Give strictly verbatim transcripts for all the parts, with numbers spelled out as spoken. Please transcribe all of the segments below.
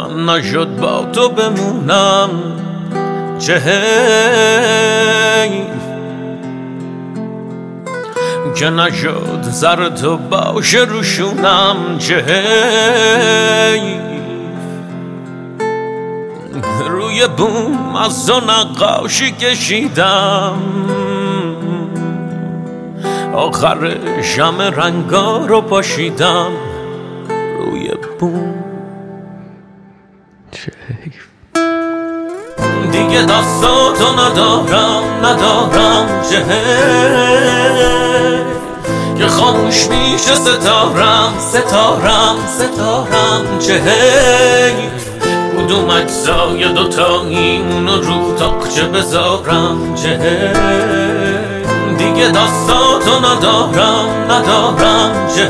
من نشد با تو بمونم چه حیف که نشد سر تو باشه روشونم چه حیف روی بوم از تو نقاشی کشیدم آخرش همه رنگا رو پاشیدم روی بوم چه حیف دیگه دستاتو ندارم ندارم چه حیف که خاموش میشه ستارم ستارم ستارم چه حیف کدوم اجزای دوتاییمونو رو تاقچه بذارم چه حیف دیگه دستاتو ندارم ندارم چه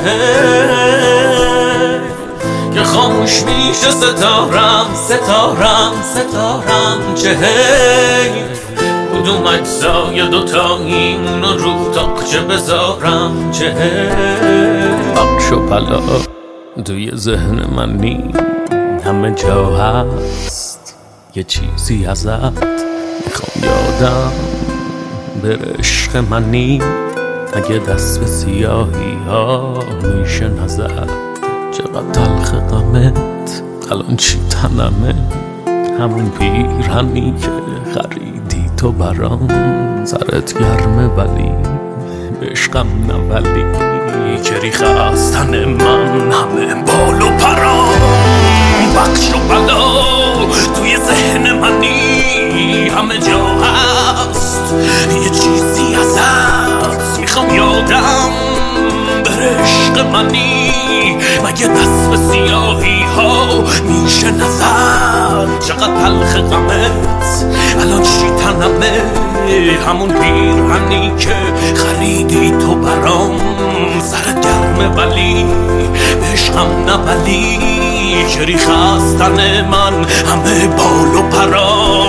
حیف که خاموش میشه ستارم ستارم ستارم چه حیف کدوم اجزای دوتاییمونو رو تاقچه بذارم چه حیف بخش و پلا توی ذهن من نی همه جا هست یه چیزی ازت میخوام یادم بره عشق منی اگه دست به سیاهی ها میشه نزد چقدر تلخ غمت الان چی تنمه همون پیرهنی که خریدی تو برام سرت گرمه ولی به عشقم نولی که ریخه از تن من همه بال و پرام بخش و بلا توی ذهن منی همه جا هست یه چیزی ازت میخوام یادم بره عشق منی مگه دست به سیاهی ها میشه نظر چقدر تلخ غمت الان چی تنمه همون پیرهنی که خریدی تو برام سرت گرمه ولی به عشقم نولی که ریخه از تن من همه بال و پرا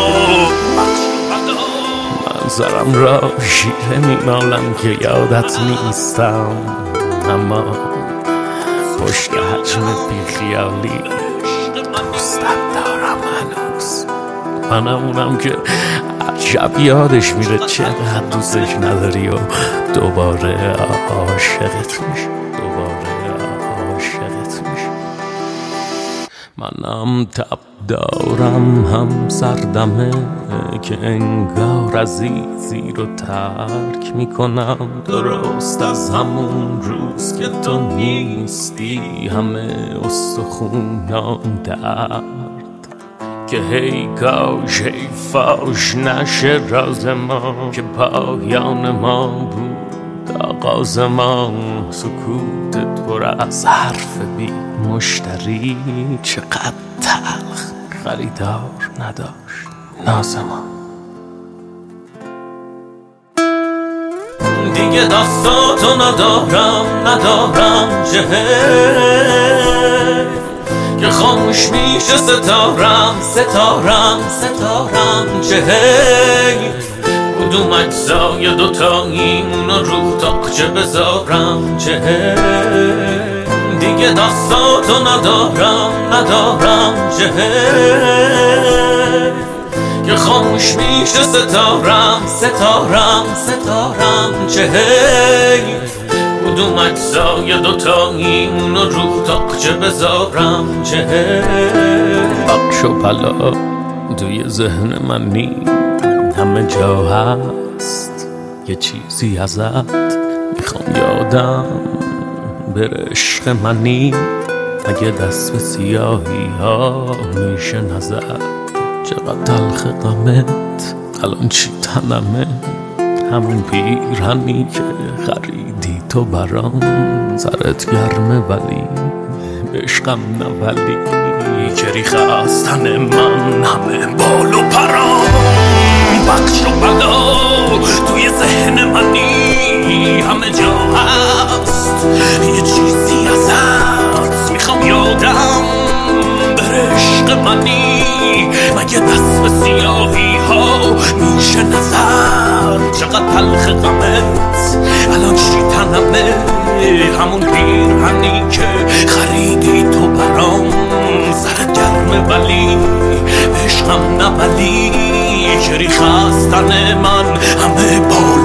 من سرم را شیره میمالم که یادت نیستم اما پشت حجم بیخیالی دوستت دارم هنوز منم اونم که عجب یادش میره چقدر دوستش نداری و دوباره عاشقت میشه دوباره عاشقت میشه منم تب دارم هم سردمه که انگار عزیزی رو ترک میکنم درست از همون روز که تو نیستی همه استخونام درد که هی کاش هی فاش نشه راز ما که پایان ما بود آغاز ما سکوتت پر از حرف بی مشتری چقدر تلخ خریدار نداشت ناز ما دیگه دستاتو ندارم ندارم چه حیف که خاموش میشه ستارم ستارم ستارم چه حیف کدوم اجزای دوتاییمونو رو تاقچه بذارم چه حیف دیگه دستاتو ندارم ندارم چه حیف که خاموش میشه ستارم ستارم ستارم چه حیف کدوم اجزای دوتاییمونو رو تاقچه بذارم چه حیف بخش و پلا توی ذهن من نی همه جا هست یه چیزی ازت میخوام یادم بره عشق منی اگه دست به سیاهی ها میشه نزد چقدر تلخ غمت الان چی تنمه همون پیرهنی که خریدی تو برام سرت گرمه ولی به عشقم نولی که ریخه از تن من همه بال و پرام بخش و بلا توی ذهن منی همه جا هست یه چیزی ازت میخوام یادم بره عشق منی مگه دست به سیاهی ها میشه نظر چقدر تلخ غمت الان چی تنمه همون پیرهنی که خریدی تو برام سرت گرمه ولی که ریخت از تن من همه بال